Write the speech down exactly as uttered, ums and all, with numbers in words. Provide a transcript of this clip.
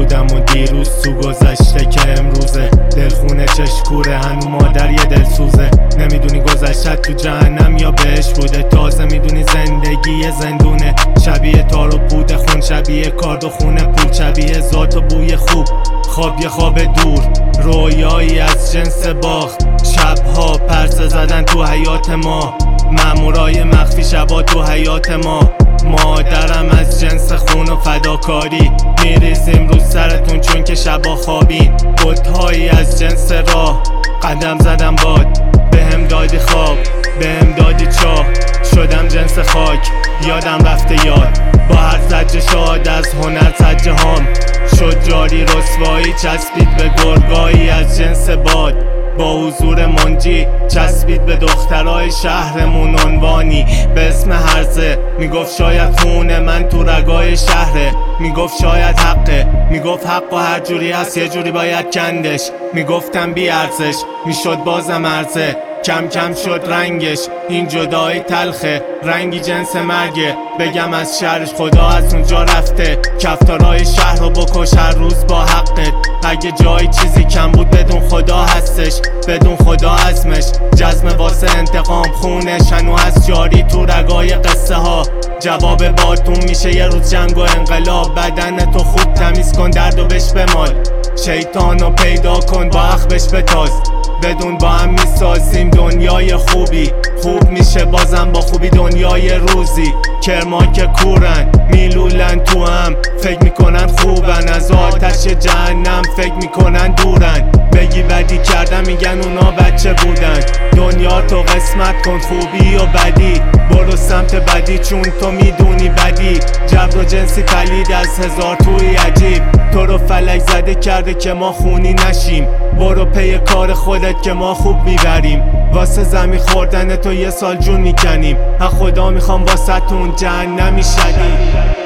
بودم و دیروز تو گذشته که امروزه. دلخونه چشکوره هنو مادر یه دل سوزه. نمیدونی گذشته تو جهنم یا بهش بوده. تازه میدونی زندگی یه زندونه. شبیه تار و پود خون، شبیه کارد و خونه پول، شبیه ذات و بوی خوب، خواب یه خواب دور، رویایی از جنس باخت. شبها پرسه زدن تو حیات ما، مامورای مخفی شبا تو حیات ما. مادرم از جنس خون و فداکاری، میریزیم رو سرتون چون که شبا خوابین. بتهایی از جنس راه، قدم زدم باد، بهم دادی خواب، بهم دادی چاه. شدم جنس خاک، یادم رفته یاد، با هر زجه شاد از هنر سجه هام. شد جاری رسوایی، چسبید به گرگایی از جنس باد. با حضور منجی چسبید به دخترای شهرمون عنوانی به اسم هرزه. میگفت شاید خون من تو رگای شهره، میگفت شاید حقه، میگفت حق و هر جوری هست یه جوری باید کندش. میگفتم بی ارزش، میشد بازم ارزه. کم کم شد رنگش، این جدایی تلخه، رنگی جنس مرگه. بگم از شهرش خدا از اونجا رفته، کفتارای شهر رو بکش هر روز با حقت. اگه جایی چیزی کم بود بدون خدا هستش، بدون خدا عزمش. جزم واسه انتقام خونش هنو هست جاری تو رگای قصه ها. جواب باتون میشه یه روز جنگ و انقلاب. بدن تو خوب تمیز کن، درد و بش بمال. شیطانو پیدا کن با اخبش بتاز، بدون با هم میسازیم دنیای خوبی. خوب میشه بازم با خوبی دنیای روزی. کرما که کورن میلولن تو هم، فکر میکنن خوبن، از آتش جهنم فکر میکنن دورن. بگی بدی کردن میگن اونا بچه بودن. دنیا تو قسمت کن خوبی و بدی، برو سمت بدی چون تو میدونی بدی. جبر و جنسی پلید از هزار توی عجیب، تو رو فلک زده کرده که ما خونی نشیم. برو پی کار خودت که ما خوب میبریم. واسه زمین خوردن تو یه سال جون میکنیم. ها خدا میخوام واسه تون جهنمی شدیم.